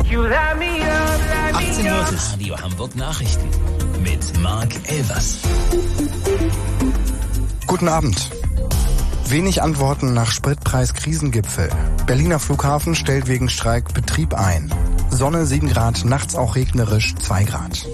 18 Uhr Radio Hamburg Nachrichten mit Marc Elvers. Guten Abend. Wenig Antworten nach Spritpreis-Krisengipfel. Berliner Flughafen stellt wegen Streik Betrieb ein. Sonne 7 Grad, nachts auch regnerisch 2 Grad.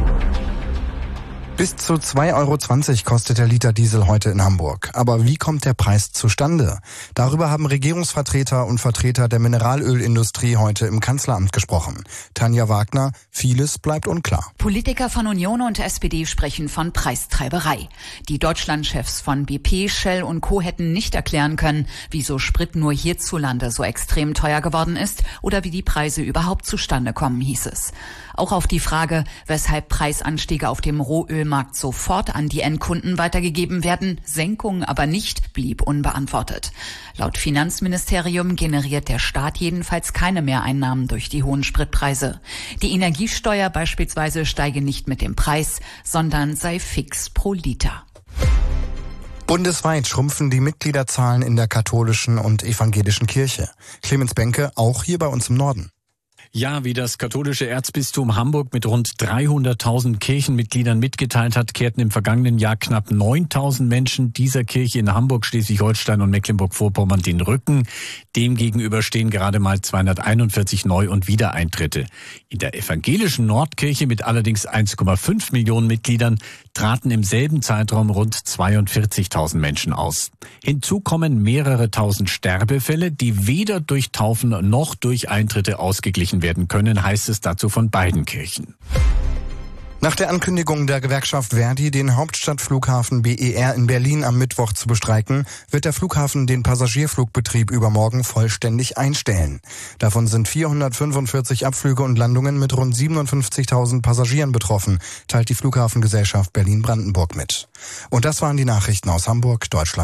Bis zu 2,20 € kostet der Liter Diesel heute in Hamburg. Aber wie kommt der Preis zustande? Darüber haben Regierungsvertreter und Vertreter der Mineralölindustrie heute im Kanzleramt gesprochen. Tanja Wagner, vieles bleibt unklar. Politiker von Union und SPD sprechen von Preistreiberei. Die Deutschlandchefs von BP, Shell und Co. hätten nicht erklären können, wieso Sprit nur hierzulande so extrem teuer geworden ist oder wie die Preise überhaupt zustande kommen, hieß es. Auch auf die Frage, weshalb Preisanstiege auf dem Rohölmarkt sofort an die Endkunden weitergegeben werden, Senkungen aber nicht, blieb unbeantwortet. Laut Finanzministerium generiert der Staat jedenfalls keine Mehreinnahmen durch die hohen Spritpreise. Die Energiesteuer beispielsweise steige nicht mit dem Preis, sondern sei fix pro Liter. Bundesweit schrumpfen die Mitgliederzahlen in der katholischen und evangelischen Kirche. Clemens Benke, auch hier bei uns im Norden. Ja, wie das katholische Erzbistum Hamburg mit rund 300.000 Kirchenmitgliedern mitgeteilt hat, kehrten im vergangenen Jahr knapp 9.000 Menschen dieser Kirche in Hamburg, Schleswig-Holstein und Mecklenburg-Vorpommern den Rücken. Demgegenüber stehen gerade mal 241 Neu- und Wiedereintritte. In der evangelischen Nordkirche mit allerdings 1,5 Millionen Mitgliedern traten im selben Zeitraum rund 42.000 Menschen aus. Hinzu kommen mehrere tausend Sterbefälle, die weder durch Taufen noch durch Eintritte ausgeglichen werden können, heißt es dazu von beiden Kirchen. Nach der Ankündigung der Gewerkschaft Verdi, den Hauptstadtflughafen BER in Berlin am Mittwoch zu bestreiken, wird der Flughafen den Passagierflugbetrieb übermorgen vollständig einstellen. Davon sind 445 Abflüge und Landungen mit rund 57.000 Passagieren betroffen, teilt die Flughafengesellschaft Berlin-Brandenburg mit. Und das waren die Nachrichten aus Hamburg, Deutschland.